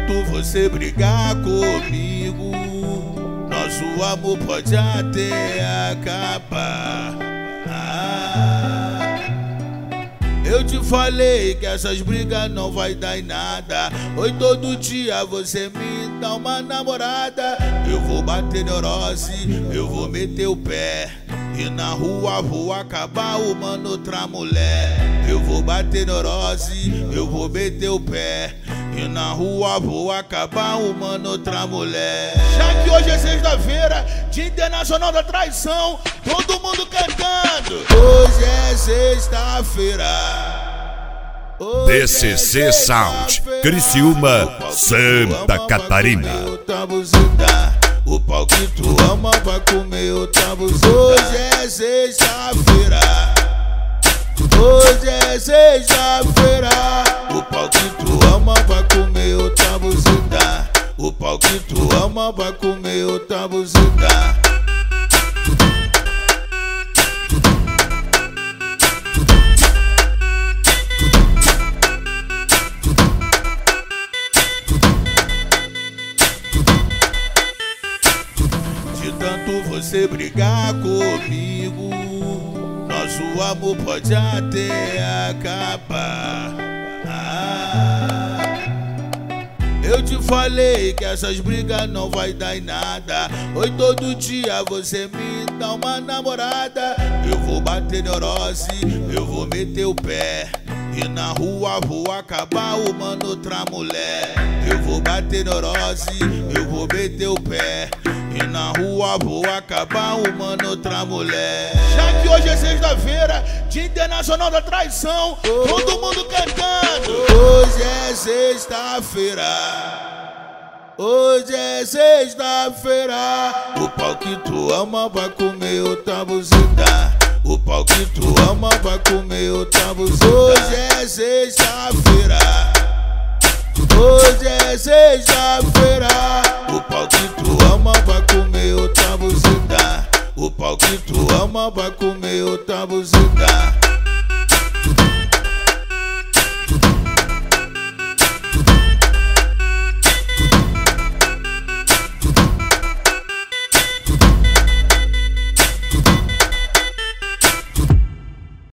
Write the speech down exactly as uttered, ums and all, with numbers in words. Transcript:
tanto você brigar comigo, nosso amor pode até acabar. Ah, eu te falei que essas brigas não vai dar em nada. Oi, todo dia você me dá uma namorada. Eu vou bater neurose, eu vou meter o pé, e na rua vou acabar arrumando outra mulher. Eu vou bater neurose, eu vou meter o pé, e na rua vou acabar arrumando outra mulher. Já que hoje é sexta-feira, Dia Internacional da Traição, todo mundo cantando. Hoje é sexta-feira. D C C Sound, Criciúma, Santa Catarina. O pau que tu ama vai comer outra buzina. Hoje é sexta-feira. Hoje é sexta-feira. O pau que tu ama vai comer outra buzina. O pau que tu ama vai comer outra buzina. De tanto você brigar comigo, nosso amor pode até acabar. Ah, eu te falei que essas brigas não vai dar em nada. Oi, todo dia você me dá uma namorada. Eu vou bater neurose, eu vou meter o pé, e na rua vou acabar arrumando outra mulher. Eu vou bater neurose, eu vou meter o pé, e na rua vou acabar arrumando outra mulher. Já que hoje é sexta-feira, Dia Internacional da Traição, todo mundo cantando. Hoje é sexta-feira. Hoje é sexta-feira. O pau que tu ama vai comer outra buzina. O pau que tu ama vai comer outra buzina. Hoje é sexta-feira. Hoje é sexta-feira. O pau que tu ama vai comer outra buzina. O pau que tu ama vai comer outra buzina.